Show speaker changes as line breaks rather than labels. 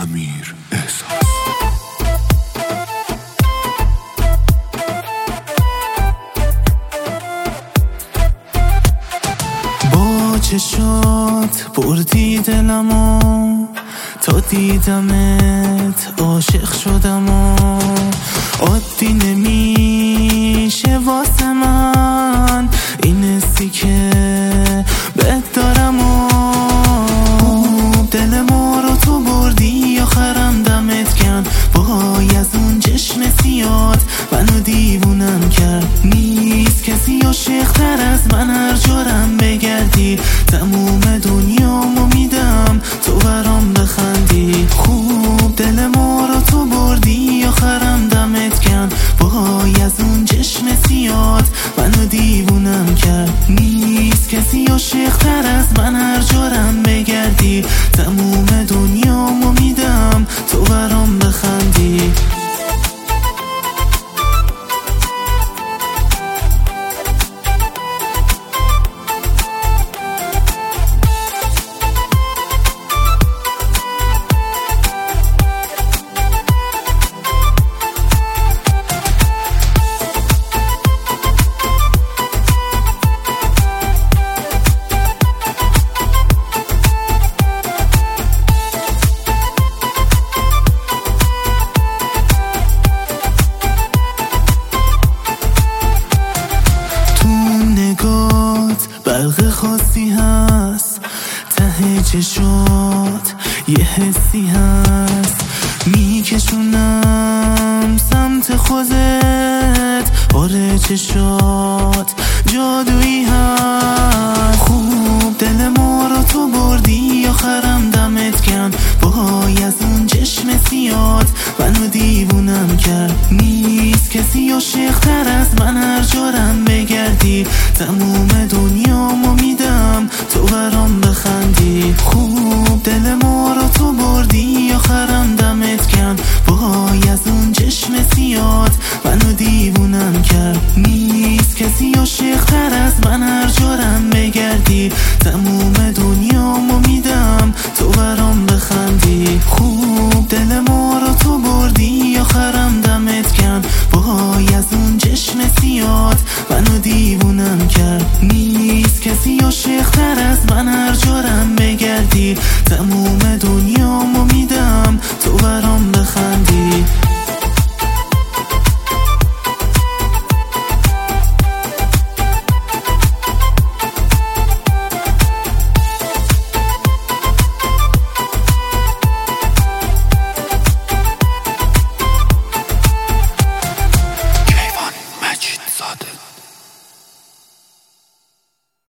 امیر احساس.
با چشات بردی دلمو، تا دیدمت عاشق شدم و عادی نمیشه واسه من این حسی که بهت دارم و دل ما رو تو بردی آخرم دمت کن. وای از اون چشم سیاد منو دیوونم کرد. نیست کسی عاشق‌تر از من، هر جارم بگردی تموم دنیامو میدم تو برام بخندی. خوب دل ما رو تو بردی آخرم دمت کن. وای از اون چشم سیاد منو دیوونم کرد. نیست کسی عاشق‌تر از من، هر جارم بگردی تموم دنیامو میدم تو برام بخندی. برق خاصی هست ته چشات، یه حسی هست میکشونم سمت خودت. آره چشات جادویی هست. خوب دل ما رو تو بردی آخرم دمت کن. وای از اون چشم سیاد منو دیوونم کرد. نیست کسی عاشق‌تر از من، هر جارم بگردی تموم دنیامو میدم تو برام بخندی. خوب دل ما